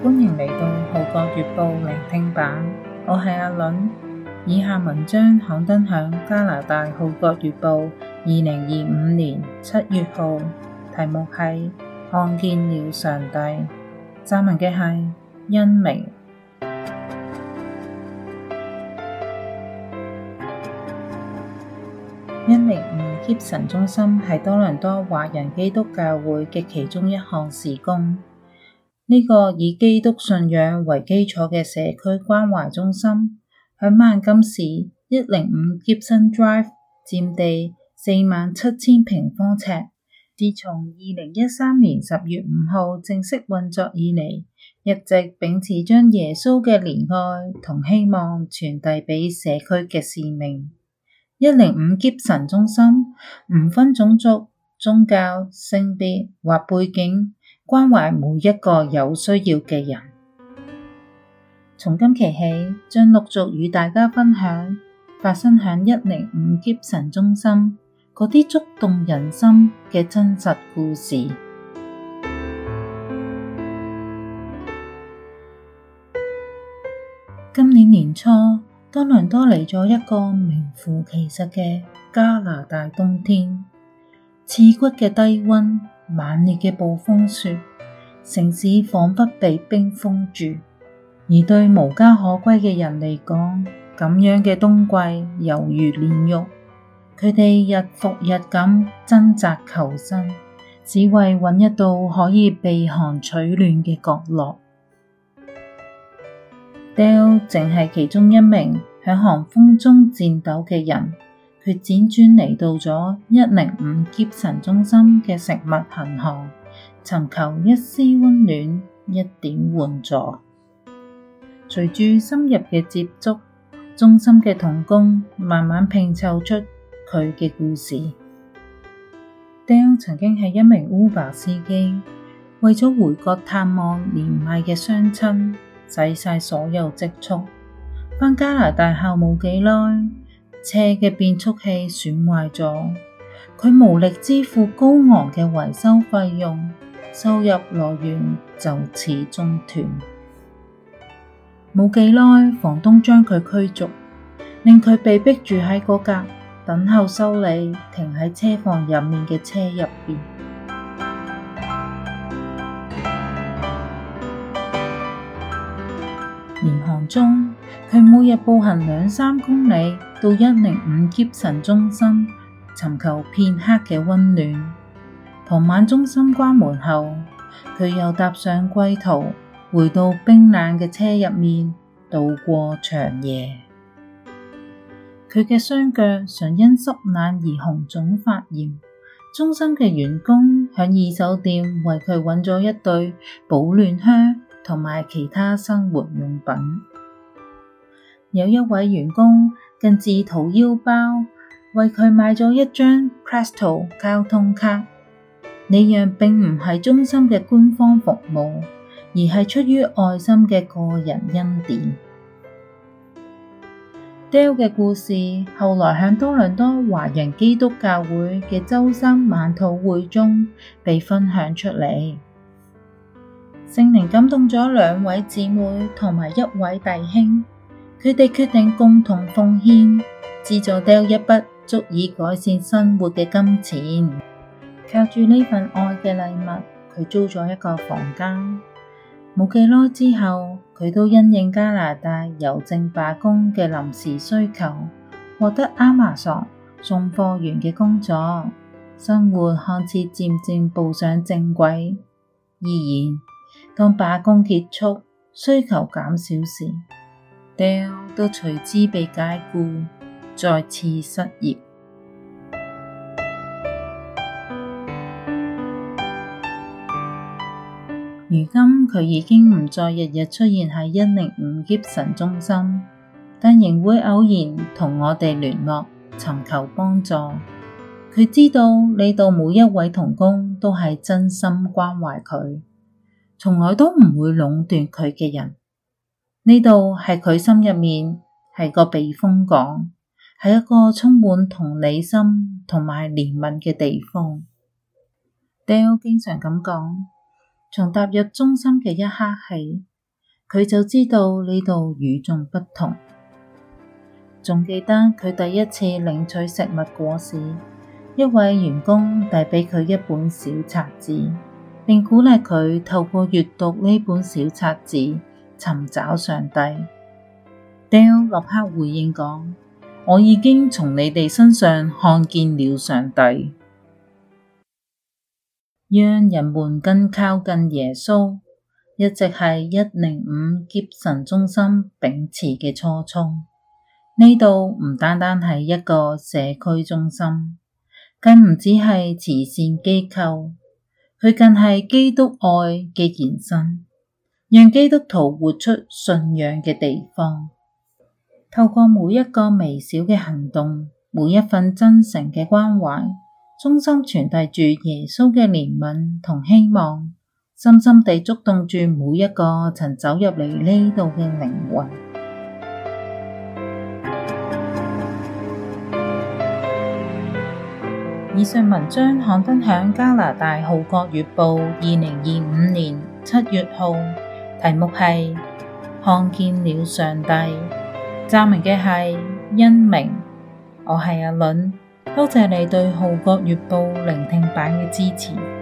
歡迎嚟到《號角月報》聆聽版，我係阿倫。以下文章刊登響加拿大《號角月報》2025年7月號，題目係看見了上帝。撰文嘅係恩明。105 Gibson 中心係多倫多華人基督教會嘅其中一項事工。呢個以基督信仰為基礎嘅社區關懷中心，喺萬金市105 Gibson Drive 佔地47,000平方尺。自從2013年10月5號正式運作以嚟，一直秉持將耶穌嘅憐愛同希望傳遞俾社區嘅使命。105 Gibson 中心唔分種族、宗教、性別或背景，關懷每一個有需要嘅人。從今期起，將陸續與大家分享發生響105 Gibson 中心嗰啲觸動人心嘅真實故事。今年年初，多倫多嚟咗一個名副其實嘅加拿大冬天，刺骨嘅低溫，猛烈嘅暴風雪，城市彷彿被冰封住。而對無家可歸嘅人嚟講，咁樣嘅冬季猶如煉獄。佢哋日復日咁掙扎求生，只為揾一度可以避寒取暖嘅角落。Dale 淨係其中一名喺寒風中戰鬥嘅人，佢輾轉嚟到咗105 Gibson 中心嘅食物銀行，尋求一絲溫暖，一點援助。隨住深入嘅接觸，中心嘅同工慢慢拼湊出佢嘅故事。Dale 曾經係一名 Uber 司機，為咗回國探望年邁嘅雙親，使晒所有積蓄。返加拿大後冇幾耐，車嘅變速器損壞咗，佢無力支付高昂嘅維修費用，收入來源就此中斷。冇幾耐，房東將佢驅逐，令佢被逼住喺嗰架等候修理停喺車房入面嘅車入邊。嚴寒中，佢每日步行2-3公里到105 Gibson 中心，尋求片刻嘅溫暖。傍晚中心關門後，佢又搭上歸途，回到冰冷嘅車入面，度過長夜。佢嘅雙腳常因濕冷而紅腫發炎。中心嘅員工響二手店為佢揾咗一對保暖靴同埋其他生活用品。有一位員工更自掏腰包為佢買咗一張 Presto 交通卡。呢樣並唔係中心嘅官方服務，而係出於愛心嘅個人恩典。Dale 嘅故事後來響多倫多華人基督教會嘅週三晚禱會中被分享出嚟。聖靈感動咗2位姊妹同埋1位弟兄，佢哋決定共同奉獻，資助 Dale 一筆足以改善生活嘅金錢。靠住呢份愛嘅禮物，佢租咗一個房間。冇幾耐之後，佢都因應加拿大郵政罷工嘅臨時需求，獲得 Amazon 送貨員嘅工作，生活看似漸漸步上正軌。然而，當罷工結束，需求減少時，Dale 都隨之被解僱，再次失業。如今佢已經唔再日日出現喺105 Gibson 中心，但仍會偶然同我哋聯絡，尋求幫助。佢知道呢度每一位同工都係真心關懷佢，從來都唔會壟斷佢嘅人。呢度係佢心入面係個避風港，係一個充滿同理心同埋憐憫嘅地方。Dale 經常咁講，從踏入中心嘅一刻起， 佢就知道呢度與眾不同。仲記得佢第一次領取食物果時，一位員工遞畀佢一本小冊子，並鼓勵佢透過閱讀呢本小冊子尋找上帝。Dale 立刻回應講：我已經從你哋身上看見了上帝。讓人們更靠近耶穌，一直係105劫神中心秉持嘅初衷。呢度唔單單係一個社區中心，更唔只係慈善機構，佢更係基督愛嘅延伸，讓基督徒活出信仰嘅地方。透過每一個微小嘅行動，每一份真誠嘅關懷，中心傳遞住耶穌嘅憐憫同希望，深深地觸動住每一個曾走入嚟呢度嘅靈魂。以上文章刊登響加拿大《號角月報》2025年7月號，題目係看見了上帝，撰文嘅係殷明。我係阿倫，多謝你對《號角月報》聆聽版嘅支持。